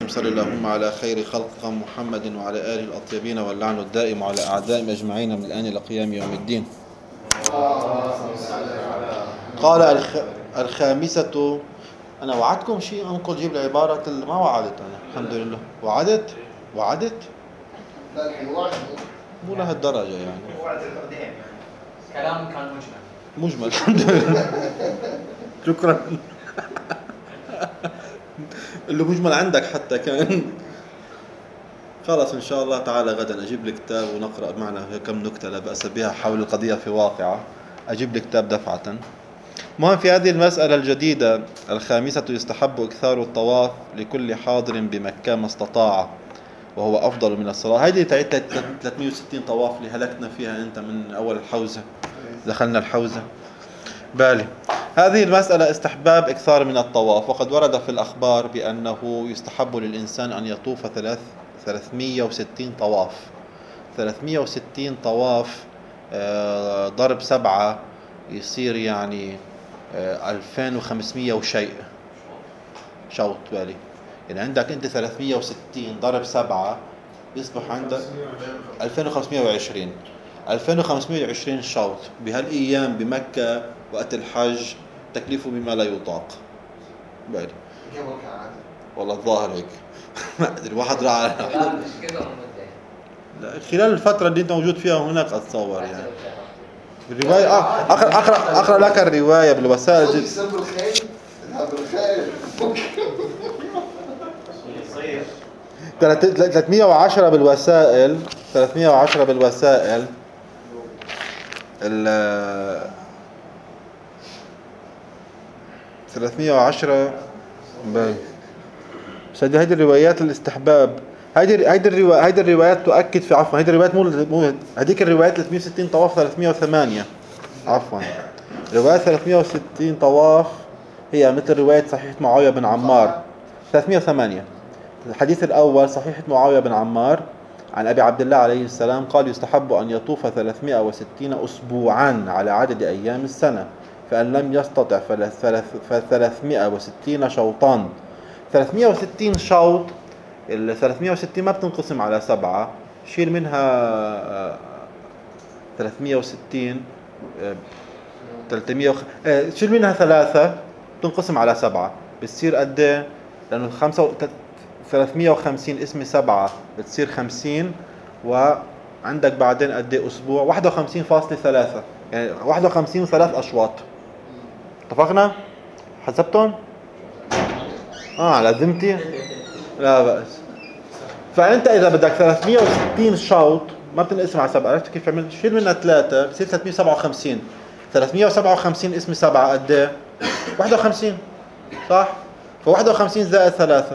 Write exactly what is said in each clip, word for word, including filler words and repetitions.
صل اللهم على خير خلقك محمد وعلى آله الأطيبين واللعن الدائم على أعدائهم أجمعين من الآن إلى قيام يوم الدين. قال الخ... الخامسة. أنا وعدتكم شيء أنقل جيب العبارة اللي ما وعدت أنا الحمد لله. وعدت وعدت لا الحين وعد مو لهالدرجة يعني. وعد القديم كلام كان مجمل مجمل الحمد لله. شكرا. اللي مجمل عندك حتى كان. خلاص إن شاء الله تعالى غدا أجيب لك كتاب ونقرأ معنا كم نكتة لا بأس بها حول القضية في واقعة. أجيب لك كتاب دفعة. مهم في هذه المسألة الجديدة الخامسة يستحب إكثار الطواف لكل حاضر بمكة ما استطاع وهو أفضل من الصلاة. هذه تعيد ثلاثمئة وستين طواف اللي هلكنا فيها أنت من أول الحوزة. دخلنا الحوزة بالي. هذه المسألة استحباب إكثار من الطواف، وقد ورد في الأخبار بأنه يستحب للإنسان أن يطوف ثلاث ثلاثمئة وستين طواف. ثلاثمئة وستين طواف ضرب سبعة يصير يعني ألفين وخمسمئة وشيء شوط بالي. يعني عندك أنت ثلاثمئة وستين ضرب سبعة يصبح عندك ألفين وخمسمئة وعشرين ألفين وخمسمئة وعشرين شوط بهالأيام بمكة وقت الحج. تكليفه بما لا يطاق بالي. والله الظاهر هيك. ما أدري واحد راح على لا خلال الفترة اللي أنت موجود فيها هناك أتصور يعني. الرواية آه أقرأ أقرأ أقرأ لك الرواية بالوسائل. يسمى الخير هذا الخير. ثلاثمئة وعشرة بالوسائل. ثلاثمئة وعشرة بالوسائل. ال ثلاثمئة وعشرة باي. بس هذه هذه الروايات الاستحباب. هذه هذه الروايات هذه الروايات تؤكد في عفوا هذه الروايات مو مو هذيك الروايات ثلاثمئة وستين طواف ثلاثمئة وثمانية عفوا. رواية ثلاثمئة وستين طواف هي مثل رواية صحيح معاوية بن عمار ثلاثمئة وثمانية. الحديث الأول صحيح معاوية بن عمار عن أبي عبد الله عليه السلام قال يستحب أن يطوف ثلاثمئة وستين أسبوعا على عدد أيام السنة، فإن لم يستطع فثلاثمئة وستين شوطان. ثلاثمئة وستين شوط. ال ثلاثمئة وستين ما بتنقسم على سبعة. شيل منها ثلاثمئة وستين ثلاثمئة شيل منها ثلاثة تنقسم على سبعة بتصير قد ايه؟ لأنه خمسة ثلاثمئة وخمسين اسمي سبعة بتصير خمسين، وعندك بعدين قد ايه أسبوع؟ واحد وخمسين فاصلة ثلاثة يعني واحد وخمسين وثلاث أشواط. اتفقنا؟ حسبتهم؟ آه على ذمتي؟ لا بأس. فأنت إذا بدك ثلاثمئة وستين شوط ما بتنقسم على سبعة. عرفت كيف عملت؟ شيل منها ثلاثة بصير ثلاثمئة وسبعة وخمسين. ثلاثمئة وسبعة وخمسين اسمي سبعة قد ايه؟ واحد وخمسين صح؟ فواحد وخمسين زائد ثلاثة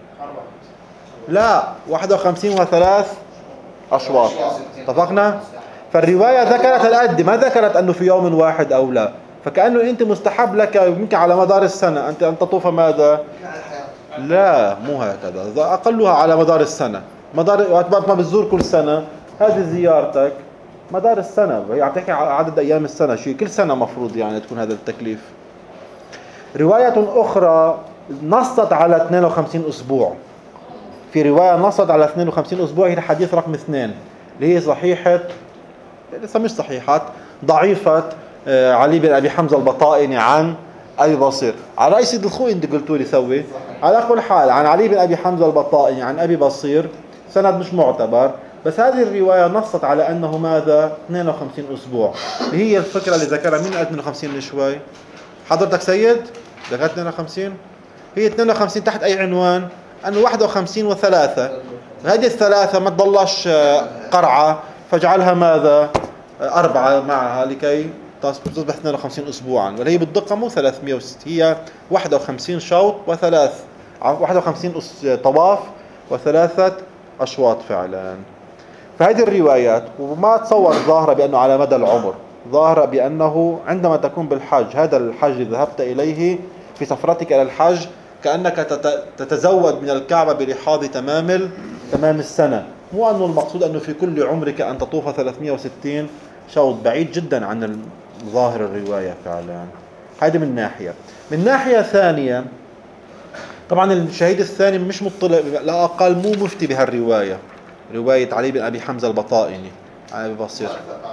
لا واحد وخمسين وثلاث أشواط. اتفقنا؟ فالرواية ذكرت القد ما ذكرت أنه في يوم واحد أو لا. فكأنه أنت مستحب لك يمكن على مدار السنة أنت أن تطوف ماذا؟ لا مو هكذا. أقلها على مدار السنة. مدار وقت ما بتزور كل سنة هذه زيارتك مدار السنة يعطيك عدد أيام السنة شيء كل سنة مفروض يعني تكون هذا التكليف. رواية أخرى نصت على اثنين وخمسين أسبوع. في رواية نصت على اثنين وخمسين أسبوع هي الحديث رقم اثنين اللي هي صحيحة لسه مش صحيحات ضعيفة علي بن أبي حمزة البطائني عن أبي بصير. على رأي سيد الخوي أنت قلتوا لي سوي على كل حال عن علي بن أبي حمزة البطائني عن أبي بصير سند مش معتبر. بس هذه الرواية نصت على أنه ماذا اثنين وخمسين أسبوع. هي الفكرة اللي ذكرها من اثنين وخمسين لشوي حضرتك سيد ذكرت اثنين وخمسين. هي اثنين وخمسين تحت أي عنوان؟ أنه واحد وخمسين وثلاثة. هذه الثلاثة ما تضلش قرعة فاجعلها ماذا أربعة معها لكي تصبح اثنين وخمسين أسبوعا. وهي بالدقة مو ثلاثمئة وستين هي واحد وخمسين شوط وثلاث واحد وخمسين طواف وثلاثة أشواط فعلا. فهذه الروايات وما تصور ظاهرة بأنه على مدى العمر. ظاهرة بأنه عندما تكون بالحج هذا الحج ذهبت إليه في سفرتك إلى الحج كأنك تتزود من الكعبة برحاض تمام تمام السنة. مو أنه المقصود أنه في كل عمرك أن تطوف ثلاثمئة وستين شوط. بعيد جدا عن ظاهر الرواية فعلا. هذه من ناحية. من ناحية ثانية طبعا الشهيد الثاني مش مطلع، لا أقل مو مفتي بهالرواية، رواية علي بن أبي حمزة البطائني على بصير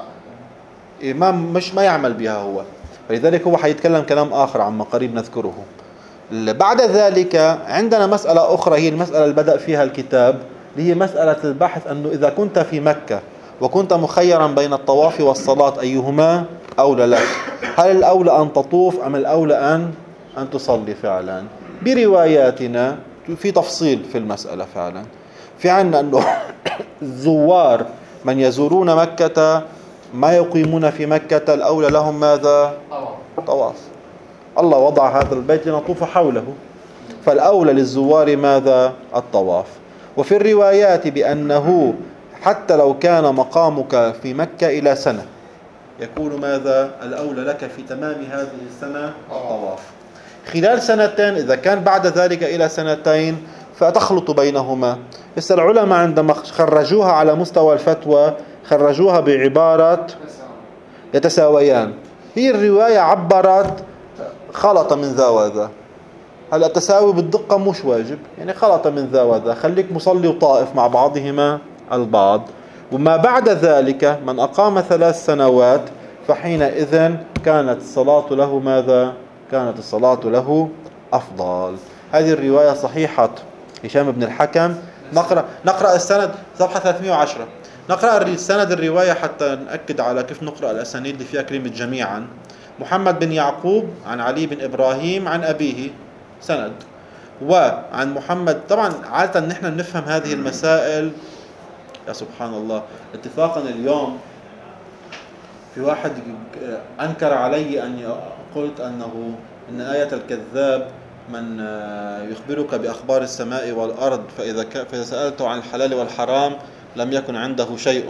إمام مش ما يعمل بها هو، فلذلك هو حيتكلم كلام آخر عما قريب نذكره. بعد ذلك عندنا مسألة أخرى هي المسألة اللي بدأ فيها الكتاب، اللي هي مسألة البحث أنه إذا كنت في مكة وكنت مخيرا بين الطواف والصلاة أيهما أولى لك، هل الأولى أن تطوف أم الأولى أن أن تصلي فعلا؟ برواياتنا في تفصيل في المسألة فعلا. في عنا أنه الزوار من يزورون مكة ما يقيمون في مكة الأولى لهم ماذا؟ طواف. الله وضع هذا البيت لنطوف حوله، فالأولى للزوار ماذا؟ الطواف. وفي الروايات بأنه حتى لو كان مقامك في مكة إلى سنة يكون ماذا؟ الأولى لك في تمام هذه السنة الطواف. خلال سنتين إذا كان بعد ذلك إلى سنتين فتخلط بينهما. بس العلماء عندما خرجوها على مستوى الفتوى خرجوها بعبارة يتساويان. هي الرواية عبرت خلط من ذا وذا. هلا التساوي بالدقة مش واجب، يعني خلط من ذا وذا، خليك مصلي وطائف مع بعضهما البعض. وما بعد ذلك من أقام ثلاث سنوات فحينئذ كانت الصلاة له ماذا؟ كانت الصلاة له أفضل. هذه الرواية صحيحة هشام بن الحكم. نقرأ نقرأ السند صفحة ثلاثمئة وعشرة. نقرأ السند الرواية حتى نأكد على كيف نقرأ الأسانيد اللي فيها كلمة جميعا. محمد بن يعقوب عن علي بن إبراهيم عن أبيه سند، وعن محمد. طبعا عادة نحن نفهم هذه المسائل يا سبحان الله. اتفاقا اليوم في واحد أنكر علي أن قلت أنه إن آية الكذاب من يخبرك بأخبار السماء والأرض فإذا فإذا سألته عن الحلال والحرام لم يكن عنده شيء.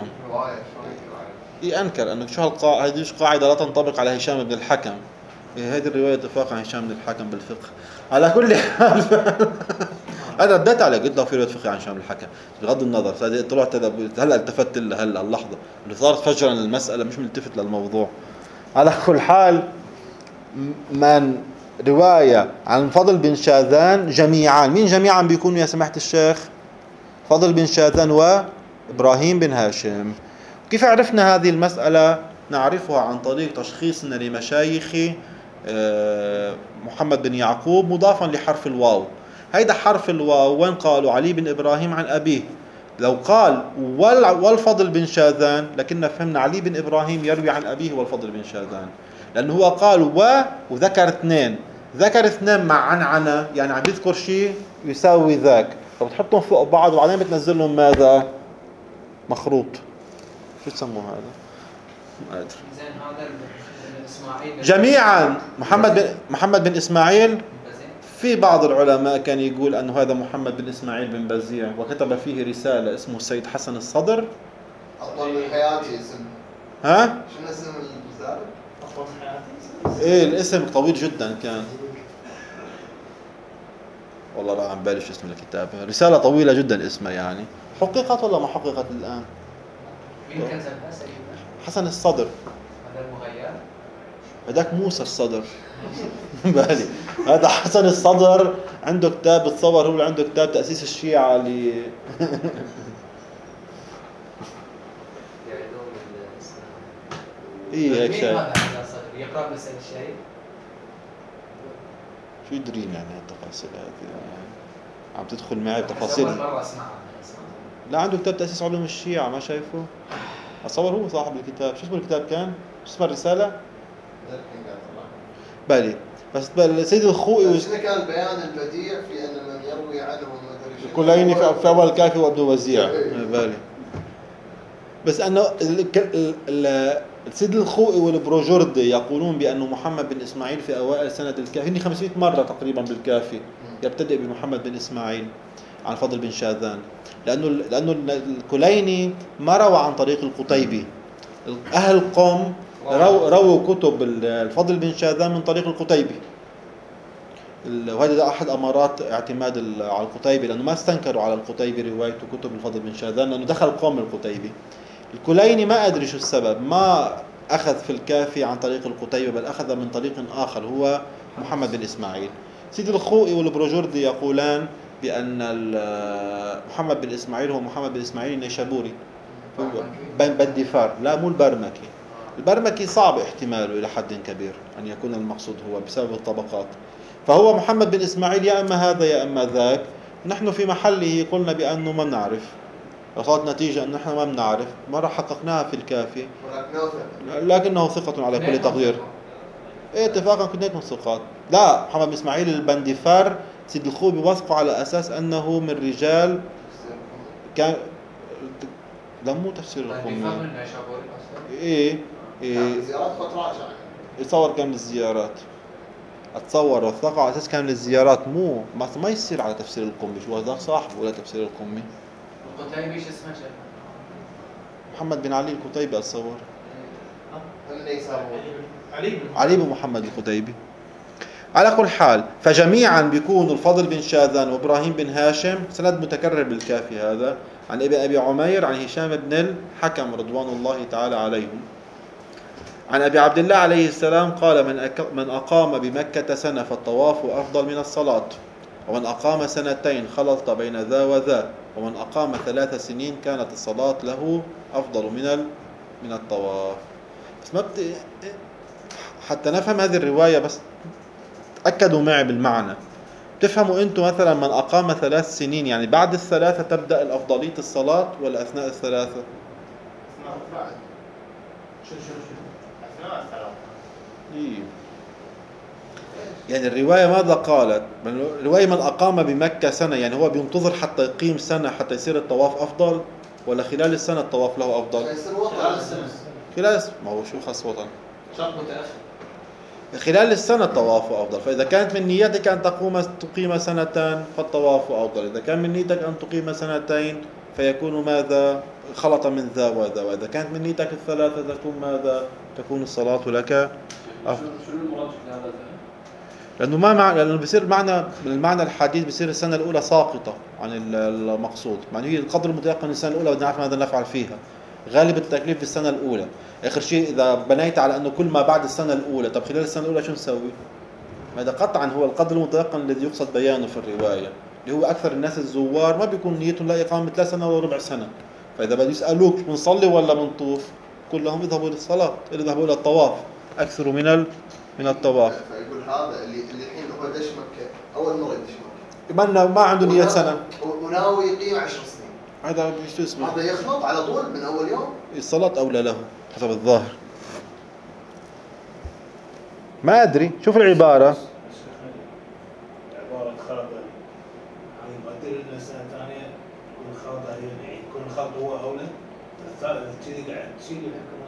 يأنكر أنه شو هالقاعدة، هذه قاعدة لا تنطبق على هشام بن الحكم. هذه الرواية اتفاق عن هشام بن الحكم بالفقه. على كل حال هذا رديت عليه قلت له في رواية فقه عن هشام بن الحكم بغض النظر. طلعت هلا التفت له هلا اللحظة اللي صارت فجرا المسألة مش ملتفت للموضوع. على كل حال من رواية عن فضل بن شاذان جميعا، مين جميعا بيكونوا يا سماحة الشيخ؟ فضل بن شاذان وإبراهيم بن هاشم. كيف عرفنا هذه المسألة؟ نعرفها عن طريق تشخيصنا لمشايخ محمد بن يعقوب مضافا لحرف الواو. هيدا حرف الواو وين قالوا؟ علي بن إبراهيم عن أبيه. لو قال والفضل بن شاذان لكن فهمنا علي بن إبراهيم يروي عن أبيه والفضل بن شاذان، لأنه هو قال و وذكر اثنين، ذكر اثنين مع عنعنة، يعني عم يذكر شيء يساوي ذاك، فبتحطهم فوق بعض وبعدين بتنزل لهم ماذا؟ مخروط. شو تسموه هذا؟ ما أدري. زين هذا إسماعيل جميعا محمد بن محمد بن إسماعيل. في بعض العلماء كان يقول أنه هذا محمد بن إسماعيل بن بزيع، وكتب فيه رسالة اسمه السيد حسن الصدر. أطول من حياتي اسم. ها؟ شنو اسم الرسالة؟ أطول من حياتي. إيه الاسم طويل جدا كان. والله لا عم بالي شو اسم الكتاب. رسالة طويلة جدا اسمها يعني. حققت ولا ما حققت الآن؟ مين كتبها سيدنا؟ حسن الصدر. هذا المغير. هذاك موسى الصدر. بالي هذا حسن الصدر عنده كتاب بتصور هو اللي عنده كتاب تأسيس الشيعة اللي ايه هيك شيء. هذا الصدر يقرأ بس الشيء. شو يدرين يعني التفاصيل هذه؟ عم تدخل معي بتفاصيل. أول مرة أسمعها. لا عنده كتاب تأسيس علوم الشيعة ما شايفه؟ أتصور هو صاحب الكتاب. شو اسمه الكتاب كان؟ شو اسمه الرسالة؟ بالي بس سيد الخوئي شنو كان البيان البديع في أن من يروي عنهم ما الكليني في أول الكافي وابن وزيع. بالي بس أنه السيد الخوئي والبروجردي يقولون بأنه محمد بن إسماعيل في أوائل سنة الكافي، هني خمسمئة مرة تقريبا بالكافي يبتدئ بمحمد بن إسماعيل عن فضل بن شاذان، لأنه لأنه الكليني ما روى عن طريق القتيبي. أهل قم رو رووا كتب الفضل بن شاذان من طريق القتيبي، وهذا أحد أمارات اعتماد على القتيبي، لأنه ما استنكروا على القتيبي روايته كتب الفضل بن شاذان لأنه دخل قوم القتيبي. الكليني ما أدري شو السبب ما أخذ في الكافي عن طريق القتيبي بل أخذ من طريق آخر هو محمد بن إسماعيل. سيدي الخوئي والبروجردي يقولان بأن محمد بن إسماعيل هو محمد بن إسماعيل النيشابوري بن بندفار، لا مو البرمكي. البرمكي صعب احتماله إلى حد كبير أن يكون المقصود هو بسبب الطبقات. فهو محمد بن إسماعيل يا أما هذا يا أما ذاك. نحن في محله قلنا بأنه ما نعرف، وصارت نتيجة أن نحن ما بنعرف، مرة حققناها في الكافي لكنه ثقة على كل تقدير. إيه اتفاقا كنا من ثقات. لا، محمد بن إسماعيل البندفار سيد الخوئي بيوثقوا على أساس أنه من رجال كان، لا مو تفسير القمي. إيه إيه زيارات فترات يعني يتصور كان للزيارات، اتصور وثقوا على اساس كان للزيارات، مو ما ما يصير على تفسير القمي. شو هذاك صاحبه ولا تفسير القمي؟ القتيبي شو اسمه شيخ؟ محمد بن علي القتيبي اتصور. علي بن علي بن محمد القتيبي. على كل حال فجميعا بيكونوا الفضل بن شاذان وابراهيم بن هاشم، سند متكرر بالكافي هذا، عن ابن ابي عمير عن هشام بن الحكم رضوان الله تعالى عليهم، عن أبي عبد الله عليه السلام قال: من من أقام بمكة سنة فالطواف أفضل من الصلاة، ومن أقام سنتين خلط بين ذا وذا، ومن أقام ثلاث سنين كانت الصلاة له أفضل من من الطواف. بس ما بت... حتى نفهم هذه الرواية، بس تأكدوا معي بالمعنى. تفهموا أنتم مثلا من أقام ثلاث سنين يعني بعد الثلاثة تبدأ الأفضلية الصلاة ولا أثناء الثلاثة؟ بعد. شو شو شو إيه. يعني الرواية ماذا قالت؟ الرواية من أقام بمكة سنة يعني هو بينتظر حتى يقيم سنة حتى يصير الطواف أفضل، ولا خلال السنة الطواف له أفضل؟ خلال السنة. خلال ما هو شو خاص وطن؟ شرط متأخر. خلال السنة الطواف أفضل. فإذا كانت من نيتك أن تقوم تقيم سنتان فالطواف أفضل، إذا كان من نيتك أن تقيم سنتين فيكون ماذا؟ خلط من ذا وذا. وإذا كانت من نيتك الثلاثة تكون ماذا؟ تكون الصلاة لك أفضل. شو المراد في هذا؟ لأنه ما مع... لأنه بصير معنى المعنى الحديث بصير السنة الأولى ساقطة عن المقصود، يعني هي القدر المتيقن السنة الأولى بدنا نعرف ماذا نفعل فيها. غالب التكليف في السنة الأولى. آخر شيء إذا بنيت على أنه كل ما بعد السنة الأولى، طب خلال السنة الأولى شو نسوي؟ هذا قطعا هو القدر المتيقن الذي يقصد بيانه في الرواية، اللي هو أكثر الناس الزوار ما بيكون نيتهم لا إقامة ثلاث سنة ولا ربع سنة. فإذا بدي يسألوك بنصلي ولا بنطوف؟ كلهم يذهبوا للصلاة، يذهبوا إلى الطواف أكثر من ال... من الطواف. فيقول هذا اللي اللي الحين هو دش مكة أول مرة يدش مكة. ما ما عنده نية سنة. وناوي يقيم عشر سنين. هذا شو اسمه؟ هذا يخلط على طول من أول يوم. الصلاة أولى له حسب الظاهر. ما أدري، شوف العبارة. عبارة خلط يعني يقدر لنا سنة ثانية يكون الخلط يعني يكون الخلط هو أولى. الثالث قاعد تشيل الحكم.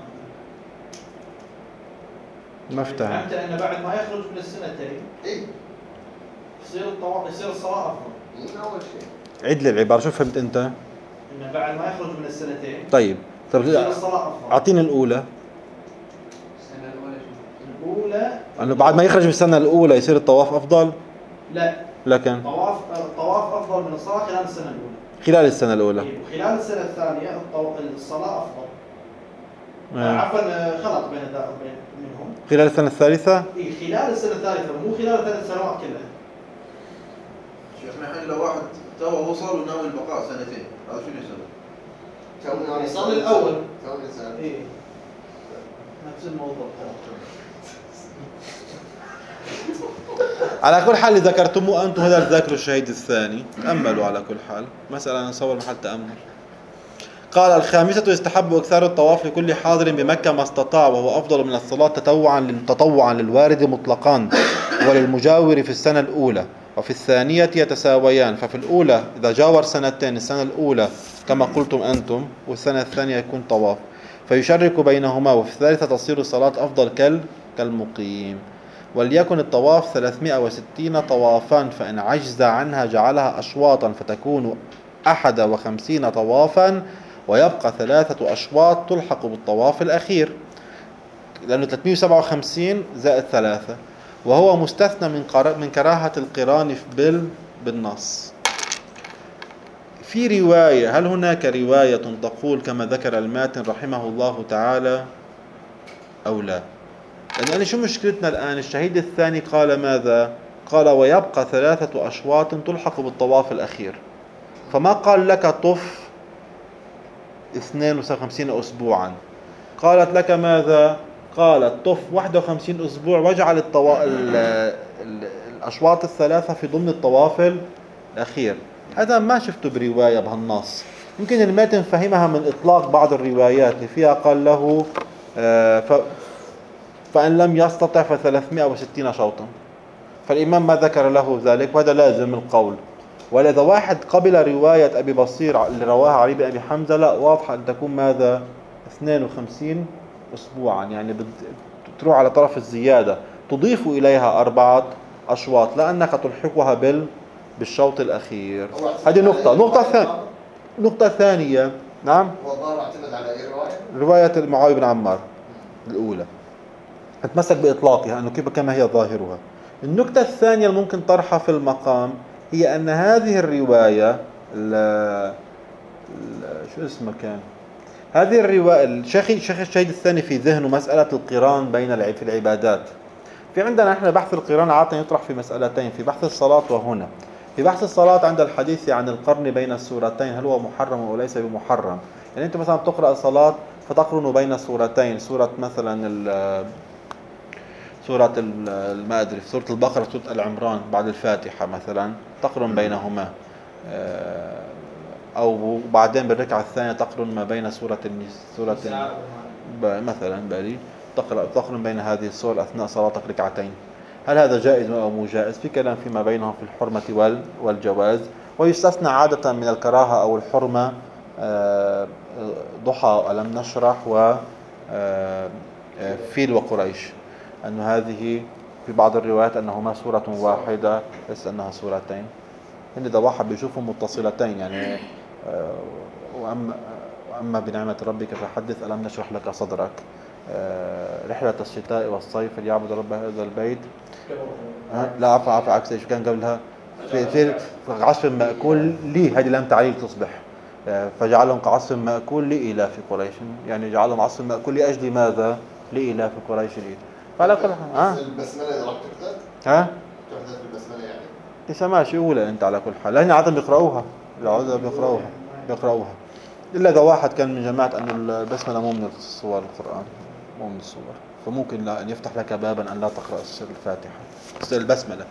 ما افتهم. فهمت أن بعد ما يخرج من السنتين إيه. يصير الطواف يصير الصلاة أفضل. من أول شيء. عيد لي العبارة، شو فهمت أنت؟ إن بعد ما يخرج من السنتين طيب طب يصير الصلاة أفضل. أعطيني الأولى. السنة الأولى شو؟ الأولى أنه بعد ما يخرج من السنة الأولى يصير الطواف أفضل؟ لا. لكن طواف الطواف أفضل من الصلاة خلال السنة الأولى. خلال السنة الأولى. وخلال السنة الثانية الطو... الصلاة أفضل. آه. عفوا خلط بين ذا وبين منهم. خلال السنة الثالثة؟ إيه خلال السنة الثالثة مو خلال ثلاث سنوات كلها. شيخنا الحين لو واحد تو وصل وناوي البقاء سنتين، هذا شو يسوي؟ توني يصلي الأول. توني سنة. إيه. نفس الموضوع. على كل حال اللي ذكرتموه أنتم هذا الذاكر الشهيد الثاني، تأملوا على كل حال، مسألة نصور محل تأمل. قال: الخامسة يستحب إكثار الطواف لكل حاضر بمكة ما استطاع، وهو أفضل من الصلاة تطوعا تطوعا للوارد مطلقا وللمجاور في السنة الأولى، وفي الثانية يتساويان. ففي الأولى إذا جاور سنتين السنة الأولى كما قلتم أنتم، والسنة الثانية يكون طواف، فيشرك بينهما، وفي الثالثة تصير الصلاة أفضل كال كالمقيم. وليكن الطواف ثلاثمائة وستين طوافا، فإن عجز عنها جعلها أشواطا فتكون أحد وخمسين طوافا، ويبقى ثلاثة أشواط تلحق بالطواف الأخير، لأنه ثلاثمائة وسبعة وخمسين زائد ثلاثة، وهو مستثنى من من كراهة القران بال بالنص. في رواية، هل هناك رواية تقول كما ذكر الماتن رحمه الله تعالى أو لا؟ لأن أنا شو مشكلتنا الآن؟ الشهيد الثاني قال ماذا؟ قال ويبقى ثلاثة أشواط تلحق بالطواف الأخير. فما قال لك طف اثنين وخمسين أسبوعا، قالت لك ماذا؟ قالت طف واحد وخمسين أسبوع واجعل الطوا... ال... ال... الأشواط الثلاثة في ضمن الطواف الأخير. هذا ما شفته برواية بهالنص. يمكن الماتن فهمها من إطلاق بعض الروايات اللي فيها قال له آه ف... فإن لم يستطع فثلاثمائة وستين شوطا، فالإمام ما ذكر له ذلك، وهذا لازم القول. ولذا واحد قبل رواية أبي بصير اللي رواها علي بن أبي حمزة، لا واضحة أن تكون ماذا؟ اثنين وخمسين أسبوعا، يعني تروح على طرف الزيادة، تضيف إليها أربعة أشواط لأنك تلحقها بال بالشوط الأخير. هذه نقطة. نقطة ثانية نقطة ثانية نعم. هو الظاهر اعتمد على أي رواية؟ رواية معاوية بن عمار الأولى، اتمسك بإطلاقها أنه كيف كما هي ظاهرها. النقطة الثانية الممكن طرحها في المقام هي أن هذه الرواية ال ال شو اسمه كان هذه الرواية الشيخ الشيخ الشهيد الثاني في ذهنه مسألة القران بين في العبادات. في عندنا احنا بحث القران عادة يطرح في مسألتين، في بحث الصلاة وهنا. في بحث الصلاة عند الحديث عن القرن بين السورتين، هل هو محرم أو ليس بمحرم؟ يعني أنت مثلا تقرأ صلاة فتقرن بين سورتين، سورة مثلا سورة ما أدري سورة البقرة سورة العمران بعد الفاتحة مثلا تقرن بينهما، أو بعدين بالركعة الثانية تقرن ما بين سورة سورة مثلا بالي تقرأ تقرن بين هذه السور أثناء صلاتك ركعتين. هل هذا جائز أو مو جائز؟ في كلام فيما بينهم في الحرمة والجواز، ويستثنى عادة من الكراهة أو الحرمة ضحى ألم نشرح وفيل وقريش، أن هذه في بعض الروايات أنهما سورة واحدة ليس أنها سورتين. إن إذا واحد بيشوفهم متصلتين يعني وأما, وأما بنعمة ربك فحدث ألم نشرح لك صدرك، رحلة الشتاء والصيف ليعبد رب هذا البيت. لا عفوا عفوا عكس إيش كان قبلها في في عصف مأكول لي، هذه لم تعليل تصبح فجعلهم كعصف مأكول لإلاف قريش، يعني جعلهم عصف مأكول لأجل ماذا؟ لإلاف قريش لي. فعلى كل حال البسملة إذا راح تحدث ها تحدث بالبسملة يعني ليش ماشي أولى أنت على كل حال، لأن عادة بيقرأوها العودة بيقرأوها بيقرأوها إلا إذا واحد كان من جماعة أن البسملة مو من صور القرآن، مو من الصور، فممكن أن يفتح لك بابا أن لا تقرأ الفاتحة البسملة.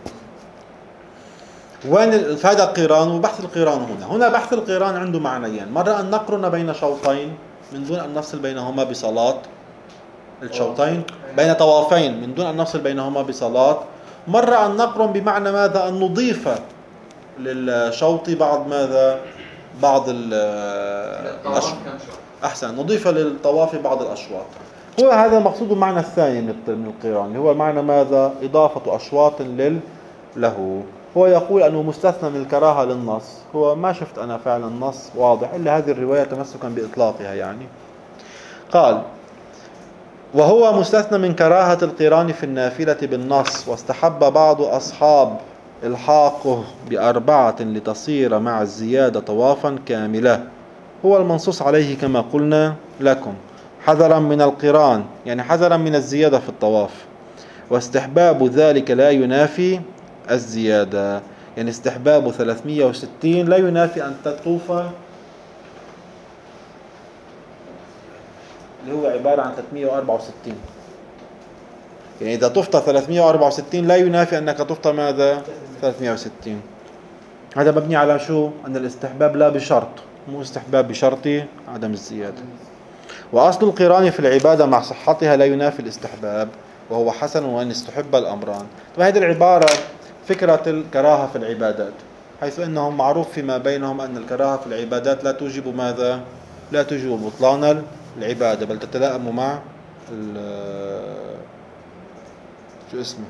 وين هذا القران وبحث القران هنا هنا بحث القران عنده معنيين، مرة أن نقرن بين شوطين من دون أن نفصل بينهما بصلاة، الشوطين بين طوافين من دون أن نفصل بينهما بصلاة. مرة أن نقرن بمعنى ماذا؟ أن نضيف للشوط بعض ماذا؟ بعض الأشواط. أحسن، نضيف للطواف بعض الأشواط. هو هذا مقصود المعنى الثاني من القران اللي هو معنى ماذا؟ إضافة أشواط لل له. هو يقول أنه مستثنى من الكراهة للنص. هو ما شفت أنا فعلا نص واضح إلا هذه الرواية تمسكا بإطلاقها يعني. قال وهو مستثنى من كراهة القران في النافلة بالنص، واستحب بعض أصحاب الحاقه بأربعة لتصير مع الزيادة طوافا كاملة، هو المنصوص عليه كما قلنا لكم، حذرا من القران يعني حذرا من الزيادة في الطواف. واستحباب ذلك لا ينافي الزيادة، يعني استحباب ثلاثمائة وستين لا ينافي أن تطوف اللي هو عبارة عن ثلاثمائة وأربعة وستين. يعني إذا طفت ثلاثمائة وأربعة وستين لا ينافي أنك طفت ماذا؟ ثلاثمائة وستين. هذا مبني على شو؟ أن الاستحباب لا بشرط، مو استحباب بشرط عدم الزيادة. وأصل القران في العبادة مع صحتها لا ينافي الاستحباب، وهو حسن وأن استحب الأمران. وهذه العبارة فكرة الكراهة في العبادات، حيث أنهم معروف فيما بينهم أن الكراهة في العبادات لا توجب ماذا؟ لا توجب بطلان العبادة، بل تتلائم مع شو اسمه؟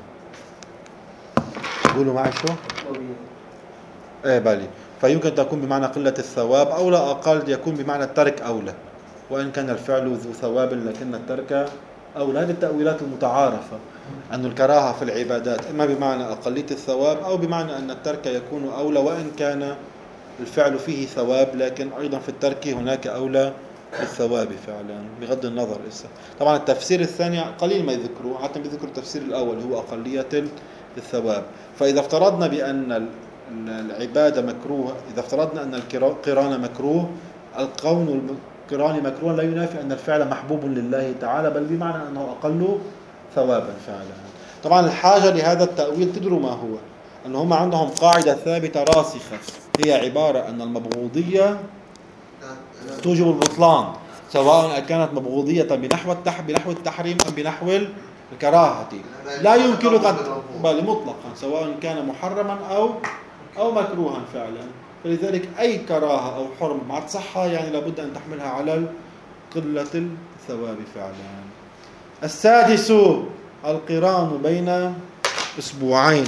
قولوا معي شو؟ ايه بالي. فيمكن تكون بمعنى قلة الثواب أو لا أقل يكون بمعنى الترك أولى، وإن كان الفعل ذو ثواب لكن الترك أولى. هذه التأويلات المتعارفة أن الكراهة في العبادات إما بمعنى أقلية الثواب أو بمعنى أن الترك يكون أولى، وإن كان الفعل فيه ثواب لكن أيضا في الترك هناك أولى بالثواب فعلا بغض النظر. إسا. طبعا التفسير الثاني قليل ما يذكروه، حتى بيذكروا التفسير الأول هو أقلية الثواب. فإذا افترضنا بأن ال- العبادة مكروه، إذا افترضنا أن القران مكروه، الكون القران مكروه لا ينافي أن الفعل محبوب لله تعالى، بل بمعنى أنه أقل ثوابا فعلا. طبعا الحاجة لهذا التأويل تدروا ما هو؟ أن هم عندهم قاعدة ثابتة راسخة، هي عبارة أن المبغوضية توجب البطلان، سواء كانت مبغوضية بنحو التح بنحو التحريم أم بنحو الكراهة، لا يمكنك بل مطلقا سواء كان محرما أو أو مكروها فعلا. فلذلك أي كراهة أو حرم مع تصحى يعني لابد أن تحملها على قلة الثواب فعلا. السادس القران بين أسبوعين.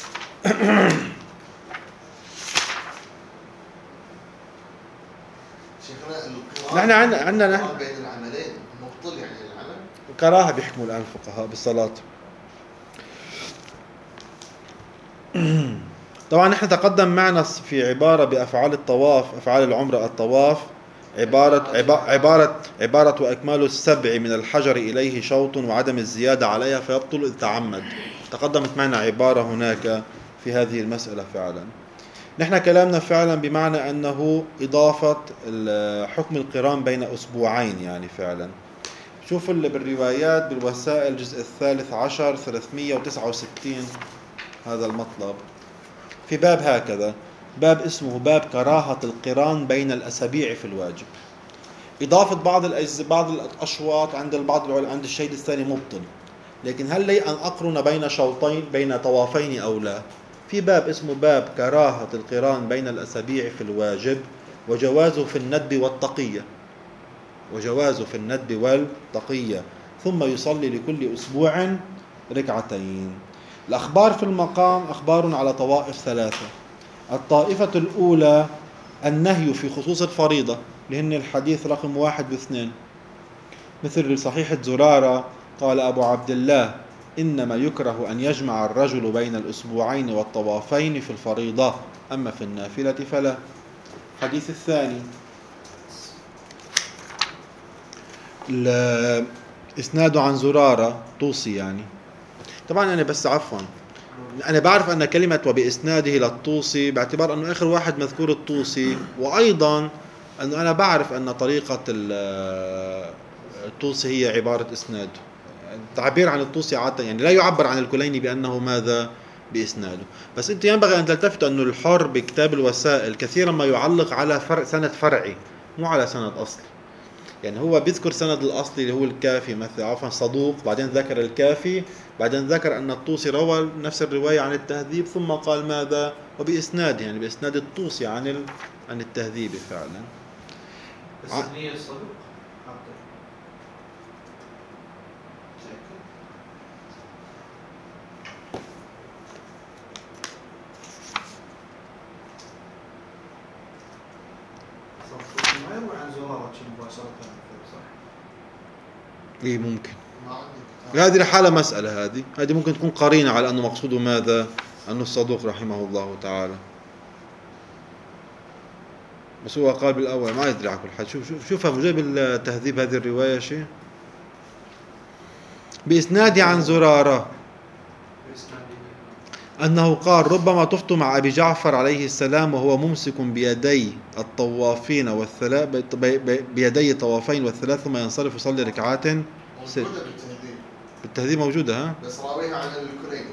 نحن عندنا عندنا نحن بين العملين مبطل يعني العمل. كراهة بيحكموا الآن الفقهاء بالصلاة. طبعا نحن تقدم معنا في عبارة بأفعال الطواف، أفعال العمرة الطواف، عبارة عبارة عبارة وأكمال السبع من الحجر إليه شوط وعدم الزيادة عليها فيبطل إذ تعمد. تقدمت معنا عبارة هناك في هذه المسألة فعلا. نحن كلامنا فعلا بمعنى أنه إضافة حكم القران بين أسبوعين يعني فعلا. شوف اللي بالروايات بالوسائل الجزء الثالث عشر ثلاثمئة وتسعة وستين هذا المطلب في باب هكذا، باب اسمه باب كراهة القران بين الأسابيع في الواجب. إضافة بعض الأجزاء بعض الأشواط عند البعض عند الشيء الثاني مبطل، لكن هل لي أن أقرن بين شوطين بين طوافين أو لا؟ في باب اسمه باب كراهة القران بين الأسابيع في الواجب وجوازه في الندب والتقية، وجوازه في الندب والتقية، ثم يصلي لكل أسبوع ركعتين. الأخبار في المقام أخبار على طوائف ثلاثة. الطائفة الأولى النهي في خصوص الفريضة، لأن الحديث رقم واحد واثنين، مثل صحيحة زرارة قال أبو عبد الله إنما يكره أن يجمع الرجل بين الأسبوعين والطوافين في الفريضة، أما في النافلة فلا. الحديث الثاني إسناده عن زرارة توصي يعني. طبعا أنا بس عفوا أنا بعرف أن كلمة وبإسناده للطوسي باعتبار أنه آخر واحد مذكور الطوسي، وأيضا أنه أنا بعرف أن طريقة الطوسي هي عبارة إسناد. التعبير عن الطوسي عادة يعني لا يعبر عن الكليني بأنه ماذا بإسناده. بس أنت ينبغي أن تلتفت أنه الحر بكتاب الوسائل كثيرا ما يعلق على فرع سند فرعي مو على سند أصلي. يعني هو بيذكر سند الأصلي اللي هو الكافي مثلا عفوا صدوق، بعدين ذكر الكافي، بعدين ذكر أن الطوسي روى نفس الرواية عن التهذيب، ثم قال ماذا وبإسناد يعني بإسناد الطوسي عن ال... عن التهذيب فعلا. بس نية الصدوق ما يروي عن زرارة مباشرة صح؟ إيه ممكن. ما عندي هذه الحالة مسألة، هذه هذه ممكن تكون قرينة على أنه مقصوده ماذا؟ أنه الصدوق رحمه الله تعالى. بس هو قال بالأول ما يدري على كل حال. شوف شوف شوفها مجيب التهذيب هذه الرواية شيء بإسنادي عن زرارة أنه قال ربما طفت مع أبي جعفر عليه السلام وهو ممسك بيدي الطوافين والثلاث بيدي الطوافين والثلاث ثم ينصرف يصلي ركعات ست. موجودة بالتهذيب بالتهذيب موجودة ها؟ بس راويها عن الكليني.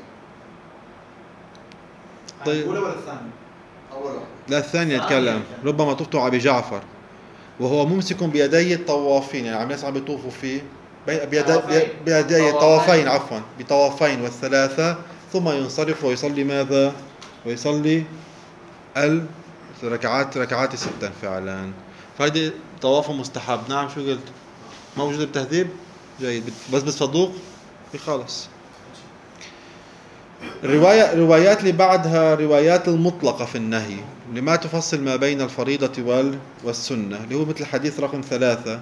طيب. الأولى ولا الثانية؟ أول واحد. لا الثانية يتكلم ربما طفت مع أبي جعفر وهو ممسك بيدي الطوافين، يعني عم يسعى بيطوفوا فيه بيدي بيدي الطوافين عفوا بطوافين والثلاثة ثم ينصرف ويصلي ماذا؟ ويصلي الركعات ركعات ستا فعلا. فهذه طواف مستحب. نعم شو قلت؟ موجود بالتهذيب؟ جيد. بس بالصدوق خالص. الرواية روايات اللي بعدها روايات المطلقة في النهي لما تفصل ما بين الفريضة وال والسنة، اللي هو مثل حديث رقم ثلاثة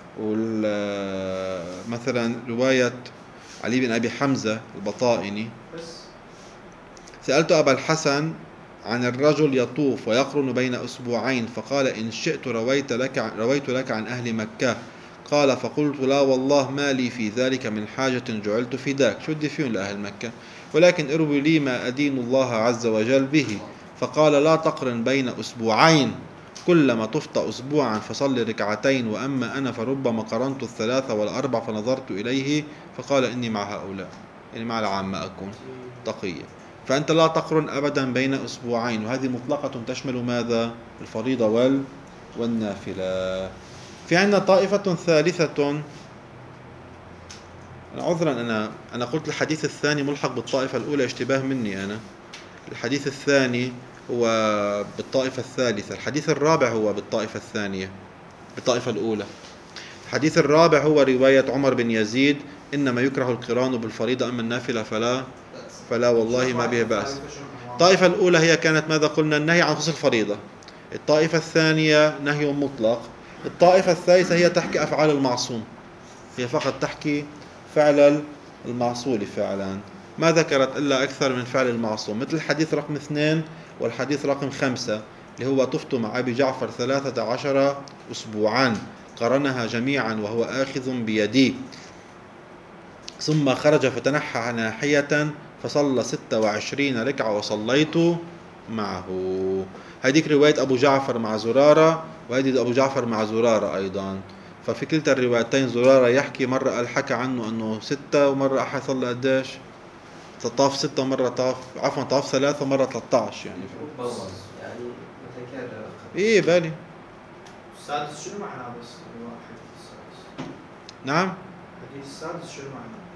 مثلا رواية علي بن أبي حمزة البطائني سألت أبا الحسن عن الرجل يطوف ويقرن بين أسبوعين فقال إن شئت رويت لك رويت لك عن أهل مكة. قال فقلت لا والله ما لي في ذلك من حاجة جعلت فداك. شو بدي فيهم لأهل مكة؟ ولكن اروي لي ما أدين الله عز وجل به. فقال لا تقرن بين أسبوعين، كلما طفت أسبوعا فصل ركعتين، وأما أنا فربما قرنت الثلاثة والأربع فنظرت إليه فقال إني مع هؤلاء، يعني مع العامة أكون تقيا. فأنت لا تقرن أبدا بين أسبوعين، وهذه مطلقة تشمل ماذا؟ الفريضة وال والنافلة. في عندنا طائفة ثالثة، أنا عذرا أنا أنا قلت الحديث الثاني ملحق بالطائفة الأولى، اشتباه مني أنا. الحديث الثاني هو بالطائفة الثالثة، الحديث الرابع هو بالطائفة الثانية بالطائفة الأولى. الحديث الرابع هو رواية عمر بن يزيد إنما يكره القران بالفريضة أما النافلة فلا فلا والله ما به بأس. الطائفة الأولى هي كانت ماذا قلنا؟ النهي عن خصوص الفريضة. الطائفة الثانية نهي مطلق. الطائفة الثالثة هي تحكي أفعال المعصوم، هي فقط تحكي فعل المعصول فعلا، ما ذكرت إلا أكثر من فعل المعصوم، مثل الحديث رقم اثنين والحديث رقم خمسة اللي هو طفت مع أبي جعفر ثلاثة عشر أسبوعا قرنها جميعا وهو آخذ بيدي، ثم خرج فتنحى ناحية فصلى ستة وعشرين ركعة وصليت معه. هذيك رواية أبو جعفر مع زرارة، وهذه أبو جعفر مع زرارة أيضا. ففي كلتا الروايتين زرارة يحكي مرة قال حكى عنه أنه ستة، ومرة أحد صلى قديش؟ طاف ستة، ومرة طاف عفوا طاف ثلاثة، ومرة ثلاثة عشر يعني. يعني متكرر. إيه بالي. السادس شنو معناه بس؟ الحديث السادس. نعم. الحديث السادس شنو معناه؟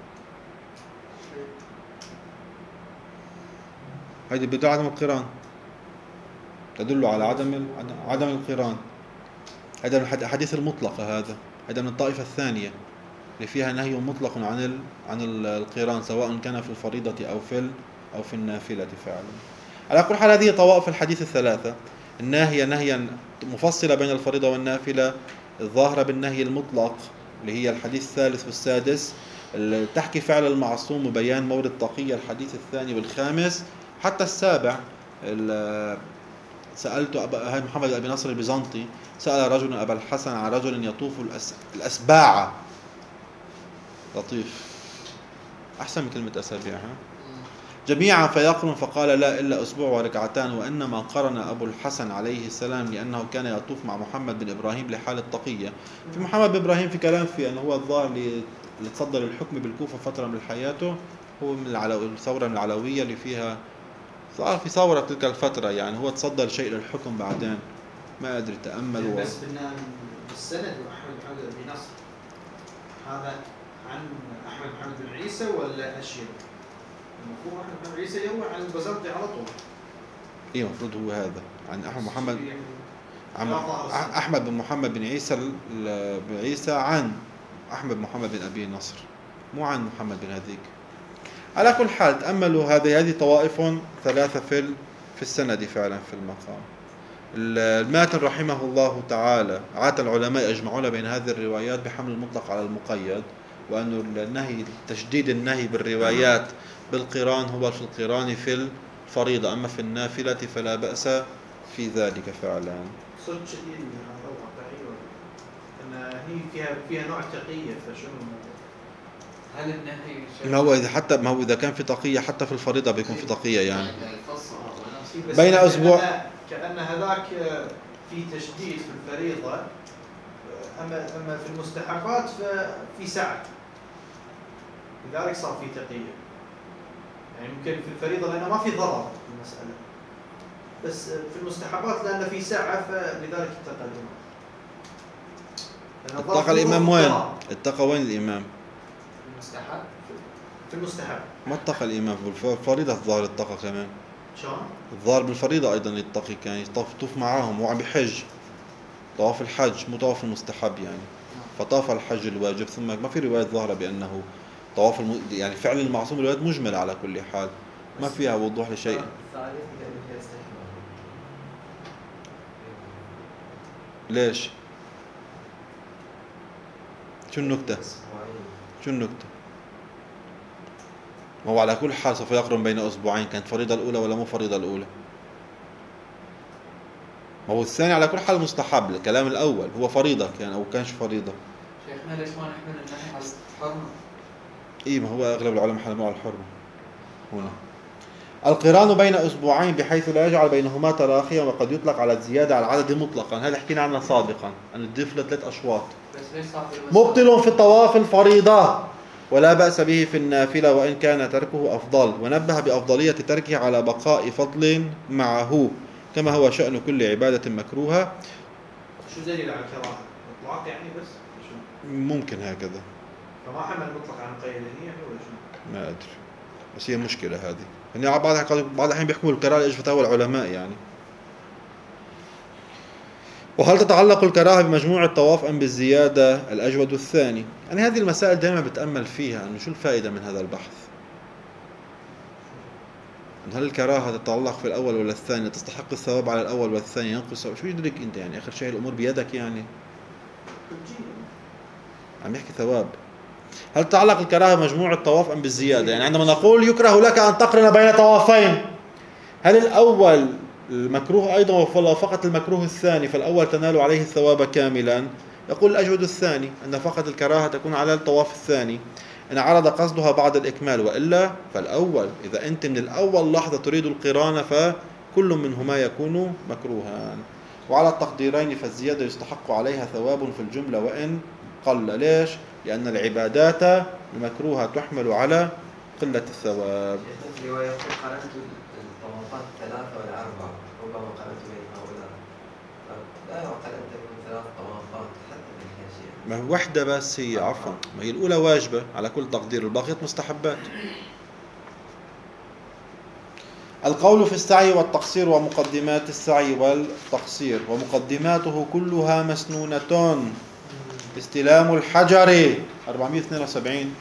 هذه بدل عدم القران، تدل على عدم عدم القران. هذا من الحديث المطلق، هذا هذا من الطائفة الثانية اللي فيها نهي مطلق عن ال... عن القران سواء كان في الفريضة أو في ال... أو في النافلة فعلا. على كل حال هذه طوائف الحديث الثلاثة الناهية نهيا مفصلة بين الفريضة والنافلة، الظاهرة بالنهي المطلق اللي هي الحديث الثالث والسادس، اللي تحكي فعل المعصوم وبيان مورد تقية الحديث الثاني والخامس، حتى السابع سألت أبا محمد أبي نصر البيزنطي سأل رجل أبا الحسن عن رجل يطوف الأس... الأسباع، لطيف أحسن من كلمة أسابيع ها؟ جميعا فيقرن، فقال لا إلا أسبوع وركعتان، وإنما قرن أبو الحسن عليه السلام لأنه كان يطوف مع محمد بن إبراهيم لحال التقية. في محمد بن إبراهيم في كلام فيه أنه هو الظاهر اللي تصدر الحكم بالكوفة فترة من حياته، هو من العلو... الثورة من العلوية اللي فيها صار في ثورة تلك الفترة، يعني هو تصدر شيء للحكم بعدين ما أدري تأمل. بس بدنا بالسند وأحمد محمد بن نصر هذا عن أحمد محمد بن عيسى ولا أشير؟ المفروض أحمد محمد بن عيسى يروي عن البزرطي على طول. إيه المفروض هو هذا عن أحمد محمد عن أحمد بن محمد بن عيسى بن عيسى عن أحمد محمد بن أبي نصر، مو عن محمد بن هذيك. على كل حال تأملوا هذه هذه طوائف ثلاثة في في السند فعلا في المقام. الماتن رحمه الله تعالى عاد العلماء يجمعون بين هذه الروايات بحمل المطلق على المقيد، وأن النهي تشديد النهي بالروايات بالقران هو في القران في الفريضة، أما في النافلة فلا بأس في ذلك فعلا. صدق شديد هذا واقعي أن هي فيها فيها نوع تقية، فشنو هل النهي ما هو إذا حتى ما هو إذا كان في تقية حتى في الفريضة بيكون في تقية يعني بين أسبوع. كأن هذاك في تشديد في الفريضة، أما أما في المستحبات ففي سعة، لذلك صار في تقية. يعني ممكن في الفريضة لأنه ما في ضرر في المسألة، بس في المستحبات لأنه في سعة فلذلك اتقى الإمام. اتقى الإمام وين؟ اتقى وين الإمام؟ المستحب في المستحب ما اتقى الإمام بالفريضة، الظاهر اتقى كمان. شلون؟ الظاهر بالفريضة أيضا يتقي، كان يطوف معاهم وعم بحج طواف الحج مو طواف المستحب يعني، فطاف الحج الواجب. ثم ما في رواية ظاهرة بأنه طواف الم... يعني فعل المعصوم روايات مجملة على كل حال ما فيها وضوح لشيء. ليش؟ شو النكتة؟ شو النكتة؟ ما هو على كل حال سوف يقرن بين أسبوعين، كانت فريضة الأولى ولا مو فريضة الأولى؟ ما هو الثاني على كل حال مستحب، الكلام الأول هو فريضة كان أو كانش فريضة. شيخنا ليش ما نحمل النهي على الحرمة؟ إيه ما هو أغلب العلماء حملوا على الحرمة. هنا. القران بين أسبوعين بحيث لا يجعل بينهما تراخيا، وقد يطلق على الزيادة على العدد مطلقا. هذا حكينا عنه سابقا، أن تضيف له ثلاث أشواط. بس ليش صار في المسألة؟ مبطل في الطواف الفريضة ولا بأس به في النافلة وإن كان تركه أفضل، ونبه بأفضلية تركه على بقاء فضل معه كما هو شأن كل عبادة مكروهة. شو دليل على الكراهه؟ اطلاق يعني بس شو؟ ممكن هكذا، فما حمل مطلق عن قيدانيه ولا شو؟ ما أدري، بس هي مشكلة هذه. يعني بعض بعض الأحيان بيحكموا الكراهة لإيش فتاوى العلماء يعني. وهل تتعلق الكراهة بمجموع الطواف أم بالزيادة الأجود الثاني؟ يعني هذه المسائل دائما بتأمل فيها، أنه شو الفائدة من هذا البحث؟ هل الكراهة تتعلق في الأول ولا الثاني؟ تستحق الثواب على الأول والثاني ينقص؟ شو يدرك أنت يعني؟ آخر شيء الأمور بيدك يعني. عم يحكي ثواب. هل تتعلق الكراهة بمجموع الطواف أم بالزيادة؟ يعني عندما نقول يكره لك أن تقرن بين طوافين، هل الأول المكروه أيضا ولا فقط المكروه الثاني؟ فالأول تنال عليه الثواب كاملا. يقول الأجود الثاني، أن فقط الكراهة تكون على الطواف الثاني إن عرض قصدها بعد الإكمال، وإلا فالأول. إذا أنت من الأول لحظة تريد القران فكل منهما يكون مكروها. وعلى التقديرين فالزيادة يستحق عليها ثواب في الجملة وإن قل. ليش؟ لأن العبادات المكروهة تحمل على قلة الثواب. في رواية يقول قرأت الطوافات ثلاثة ولا أربعة، ربما قرأت بين هؤلاء، لا يعقل أن تكون ثلاث طوافات حتى بالكاشية. ما هو وحدة بس هي، عفوا، ما هي الأولى واجبة على كل تقدير، الباقيات مستحبات. القول في السعي والتقصير ومقدمات السعي والتقصير، ومقدماته كلها مسنونة. استلام الحجر أربعمائة واثنين وسبعين.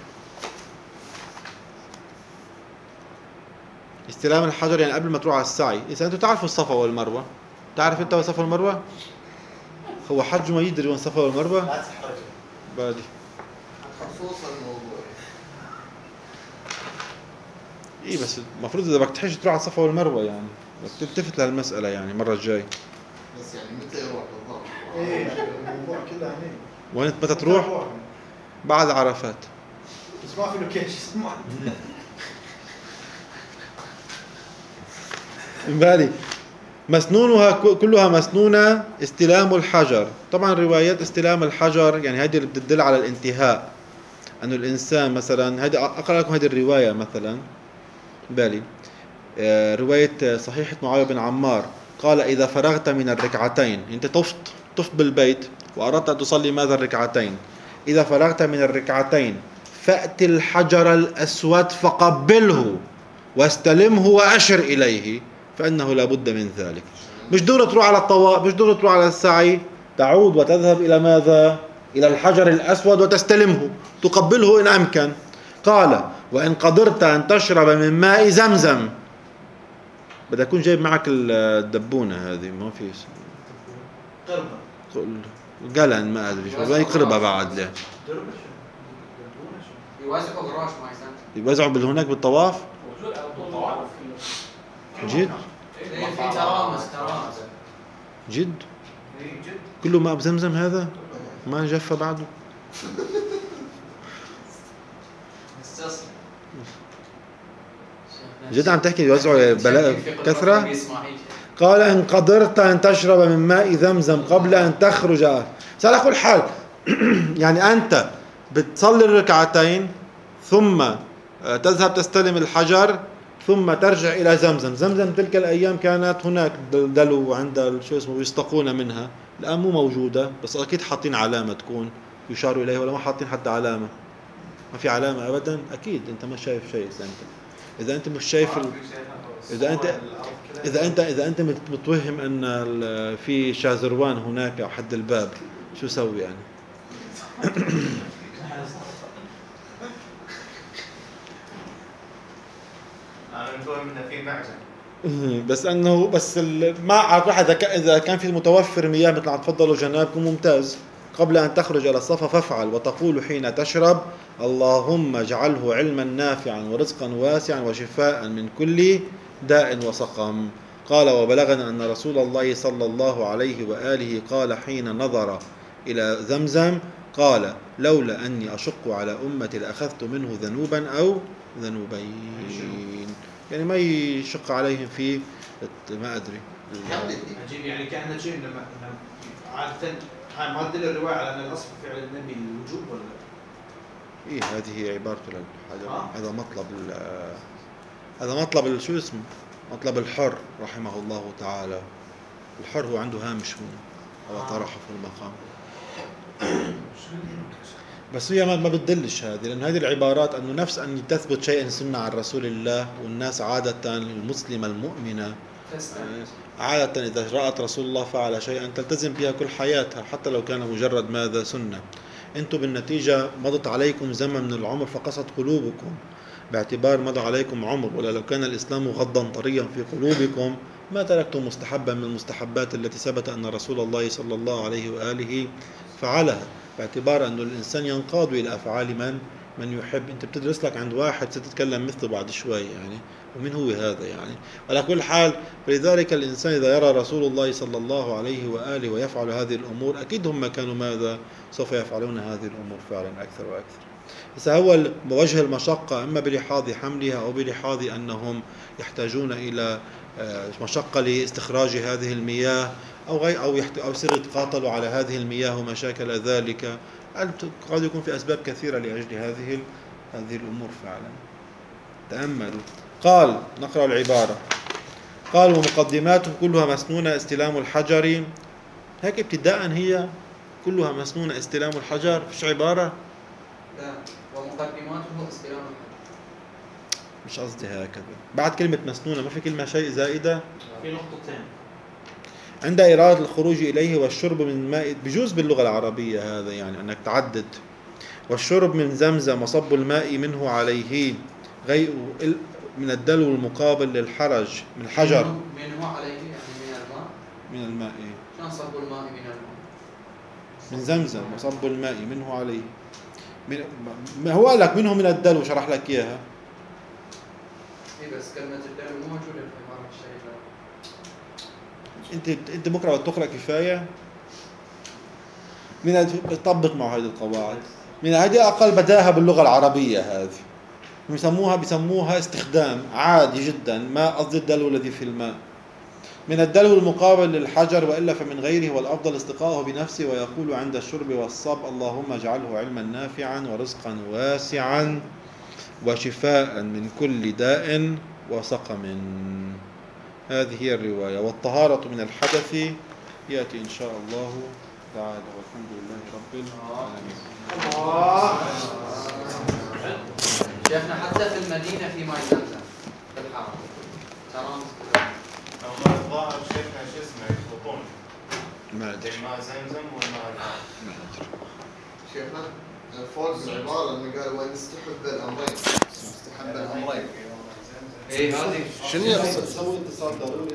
استلام الحجر يعني قبل ما تروح على السعي. إذا أنتم تعرفوا الصفا والمروة، تعرف أنت الصفا والمروة؟ هو حج ما يدري وين الصفا والمروة؟ لا تحرج بادي خصوص الموضوع. إيه بس المفروض إذا بدك تحج تروح على الصفا والمروة يعني، بس تلتفت لهالمسألة يعني المرة الجاي. بس يعني متى يروح بالضبط؟ ايه الموضوع كله هني. وين متى تروح؟ بعد عرفات. بس ما في لوكيشن. بالي مسنونها كلها مسنونة. استلام الحجر، طبعا روايات استلام الحجر يعني هذه اللي بتدل على الانتهاء، أنه الإنسان مثلا، هذه أقرأ لكم هذه الرواية مثلا بالي رواية صحيحة معاوية بن عمار قال إذا فرغت من الركعتين، أنت طفت طفت بالبيت وأردت أن تصلي ماذا الركعتين، إذا فرغت من الركعتين فأت الحجر الأسود فقبله واستلمه وأشر إليه فإنه لا بد من ذلك. مش دور تروح على الطواف، مش دور تروح على السعي، تعود وتذهب إلى ماذا؟ إلى الحجر الأسود وتستلمه تقبله إن أمكن. قال وإن قدرت أن تشرب من ماء زمزم، بدك تكون جايب معك الدبونة هذه، ما في قربة قلن ما أدري شو ما يقربها بعد له. دربة شو؟ يوازعوا قراش ما يسمى. يوزعوا بالهناك بالطواف. موجود على طول طواف. جد إيه في ترامس ترامس. جد ايه جد. كله ماء بزمزم هذا ما جف بعده. مستصل. جد عم تحكي يوزعوا بلاء كثرة. قال إن قدرت أن تشرب من ماء زمزم قبل أن تخرج. على كل حال يعني أنت بتصلي الركعتين ثم تذهب تستلم الحجر ثم ترجع إلى زمزم. زمزم تلك الأيام كانت هناك دلو عند شو اسمه يستقون منها، الآن مو موجودة، بس أكيد حاطين علامة تكون يشار إليها، ولا ما حاطين حتى علامة؟ ما في علامة أبدا. أكيد أنت ما شايف شيء. إذا أنت إذا أنت مش شايف ال... إذا أنت إذا أنت إذا أنت متوهم أن في شازروان هناك أو حد الباب، شو سوي يعني؟ أنا متوهم إنه في معجم. بس انه بس ما على اذا كان في متوفر مياه مثل عم تفضلوا جنابكم ممتاز، قبل ان تخرج الى الصفا فافعل وتقول حين تشرب اللهم اجعله علما نافعا ورزقا واسعا وشفاء من كل داء وسقم. قال وبلغنا ان رسول الله صلى الله عليه واله قال حين نظر الى زمزم قال لولا اني اشق على امتي لاخذت منه ذنوبا او ذنوبين. يعني ما يشق عليهم في ما أدري. عجيب، يعني كأنه شيء لما لما عادة هاي ما تدل الرواية على أن الأصل في فعل النبي الوجوب ولا؟ إيه هذه هي عبارته لل- آه. هذا مطلب ال- هذا مطلب ال- شو اسمه مطلب الحر رحمه الله تعالى. الحر هو عنده هامش هنا هو طرحه في المقام. بس هي ما ما بتدلش هذه، لأن هذه العبارات أنه نفس أن تثبت شيئا سنة عن رسول الله، والناس عادة المسلمة المؤمنة عادة إذا رأت رسول الله فعل شيئا تلتزم بها كل حياتها حتى لو كان مجرد ماذا سنة. أنتم بالنتيجة مضت عليكم زمن من العمر فقست قلوبكم باعتبار مضى عليكم عمر، ولا لو كان الإسلام غضا طريا في قلوبكم ما تركتم مستحبا من المستحبات التي ثبت أن رسول الله صلى الله عليه وآله فعلها، باعتبار أن الإنسان ينقاد إلى أفعال من من يحب. أنت بتدرس لك عند واحد ستتكلم مثله بعد شوي يعني، ومن هو هذا يعني. على كل حال فلذلك الإنسان إذا يرى رسول الله صلى الله عليه وآله ويفعل هذه الأمور أكيد هم كانوا ماذا سوف يفعلون هذه الأمور فعلا أكثر وأكثر. بس هو بوجه المشقة إما بلحاظ حملها أو بلحاظ أنهم يحتاجون إلى مشقة لاستخراج هذه المياه أو غير أو أو سر يتقاتلوا على هذه المياه وما شاكل ذلك. قد يكون في أسباب كثيرة لأجل هذه هذه الأمور فعلا. تأملوا. قال نقرأ العبارة. قال ومقدماته كلها مسنونة استلام الحجر. هيك ابتداء هي كلها مسنونة استلام الحجر، فيش عبارة؟ لا ومقدماته استلام الحجر. مش قصدي هكذا. بعد كلمة مسنونة ما في كلمة شيء زائدة؟ في نقطتين. عند إرادة الخروج إليه والشرب من الماء، بجوز باللغة العربية هذا يعني أنك تعدد. والشرب من زمزم وصب الماء منه عليه غير من الدلو المقابل للحرج من الحجر. منه عليه يعني من الماء. من الماء شلون صب الماء من الماء؟ من زمزم وصب الماء منه عليه. من ما هو قال لك منه من الدلو شرح لك إياها. إيه بس كلمة الدلو مو موجودة في العبارة الشريفة. أنت أنت بكرة بتقرأ كفاية. من تطبق مع هذه القواعد. من هذه أقل بداهة باللغة العربية هذه. بيسموها بيسموها استخدام عادي جدا، ما قصدي الدلو الذي في الماء. من الدلو المقابل للحجر وإلا فمن غيره، والأفضل استقاءه بنفسه ويقول عند الشرب والصب اللهم اجعله علما نافعا ورزقا واسعا وشفاء من كل داء وسقم. هذه هي الرواية. والطهارة من الحدث يأتي إن شاء الله تعالى، والحمد لله رب العالمين. شيخنا حتى في المدينة في ماء زمزم في الحرم تمام. هم الظاهر شيخنا شو اسمه يخلطون ما أدري. ماء زمزم والماء الحار. شيخنا فوق العبارة انه قال وان استحب الامرين، استحب الامرين. ايه هذه شنو يقصد؟ سوي اتصال ضروري.